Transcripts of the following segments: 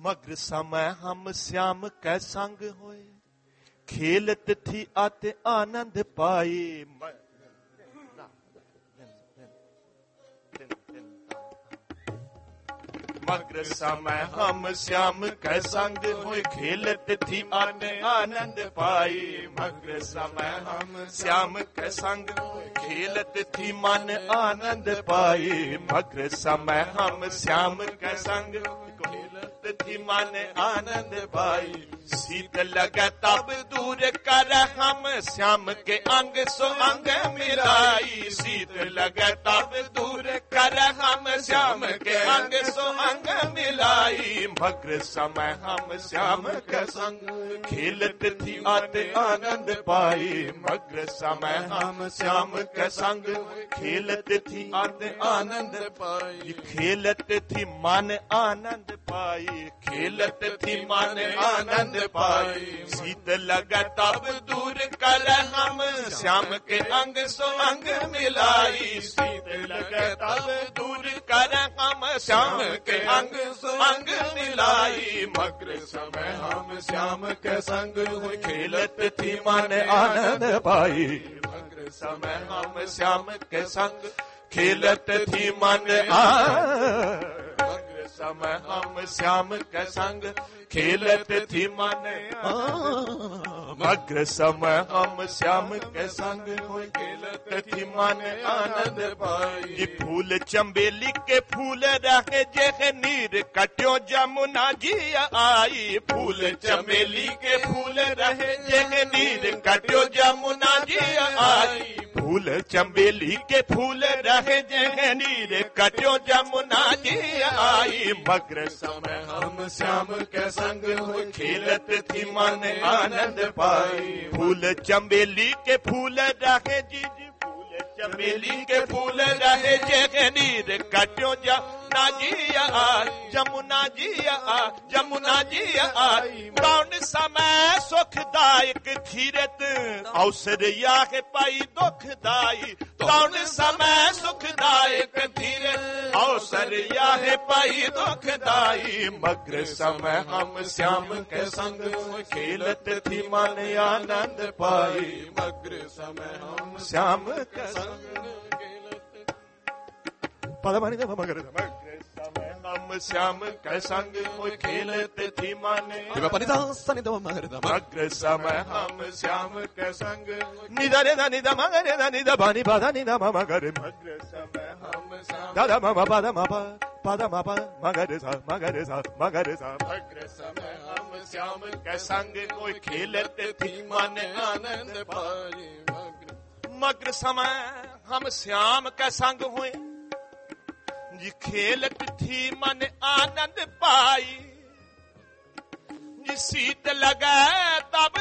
मगर समय हम श्याम कै संग होए, खेलत थी आते आनंद पाए। मगर समय हम श्याम कै संग होए, खेलत थी आते आनंद पाए। मगर समय हम श्याम कै संग होए, खेलत थी मन आनंद पाए। मगर समय हम श्याम कै संग खेलत थी मन आनंद पाए। शीत लगे तब दूर कर हम श्याम के अंग सो अंग मिलाई। शीत लगे तब दूर कर हम श्याम के अंग सो अंग मिलाई। मगर समय हम श्याम के संग खेलत थी आते आनंद पाई। मगर समय हम श्याम के संग खेलत थी आते आनंद पाई। खेलत थी मन आनंद पाई, खेलत थी मन आनंद पाई। शीत लगे तब दूर कर हम श्याम के अंग सो अंग मिलाई। शीत लगे तब दूर कर हम श्याम के अंग सो अंग मिलाई। मगर समय हम श्याम के संग हुए, खेलत थी मन आनंद पाई। मगर समय हम श्याम के संग खेलत थी मन मगर समय हम श्याम के संग खेलत थी मन मगर समय हम श्याम के संग होए, खेलत थी मन आनंद पाई। ये फूल चंबेली के फूल रहे जे नीर कट्यो जमुना जी आई। फूल चंबेली के फूल रहे जे नीर कट्यो जमुना जी आई। फूल चंबेली के फूल रहे जे नीर कट्यो जमुना जी आई। मगर समय हम श्याम के संग होए, खेलत थी मन आनंद पाई। फूल चंबेली के फूल रहे जी फूल चंबेली के फूल रहे जे नीर कट्यो जमुना जी आई। जमुना जी आई, जमुना जी आई। कौन समय सुखदायक धीरत अवसर याहे पाई दुखदाई। कौन समय सुखदायक धीरत अवसर याहे पाई दुखदाई। मगर समय हम श्याम के संग खेलत थी मन आनंद पाई। मगर समय हम श्याम के संग पदमानी दे मगर समय हम श्याम के संग खेलत थी मन मगर समय हम श्याम के संग निधरे दा निधा मगरे दा निधा बानी बाधा निधा मगर। मगर समय हम श्याम दादा मामा पादा मापा पादा मापा मगर सा मगर सा मगर सा। मगर समय हम श्याम के संग कोई खेलत थी मन आनंद पाई। मगर समय हम श्याम के संग हुए, जी खेलत थी मन आनंद पाई। जी शीत लगे तब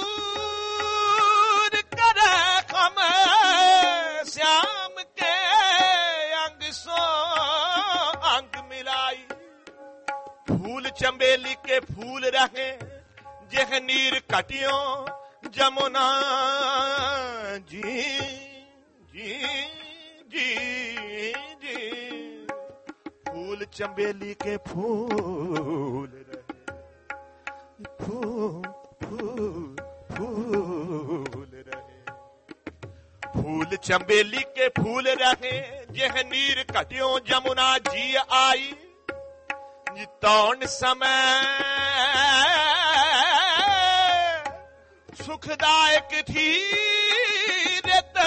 दूर करे हम श्याम के अंग सो अंग मिलाई। फूल चंबेली के फूल रहे जेह नीर कटियो जमुना जी जी जी जी। फूल चंबेली के फूल रहे फूल फूल फूल रहे। फूल चंबेली के फूल रहे जेह नीर कटियो जमुना जी आई। तौन समय सुखदायक थी रेत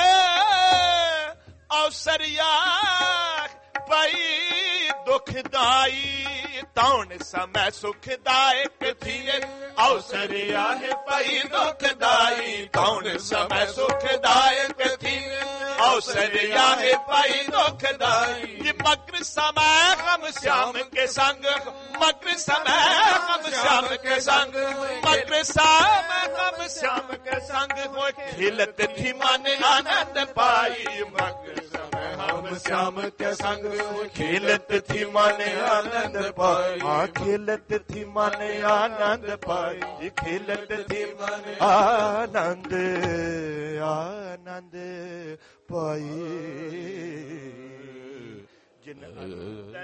अवसर या पाई दुखदाई। तौन समय सुखदायक थी अवसर याहे पाई दुखदाई। तौन समय सुखदायक थी अवसर याहे पाई दुखदाई। मगर समय हम श्याम के संग मगर समय हम श्याम के संग मगर समय हम श्याम के संग हो, खेलत थी मन आनंद पाई। मगर समय हम श्याम के संग खेलत थी मन आनंद पाई। खेलत थी मन आनंद पाई। खेलत थी मन आनंद आनंद पाई।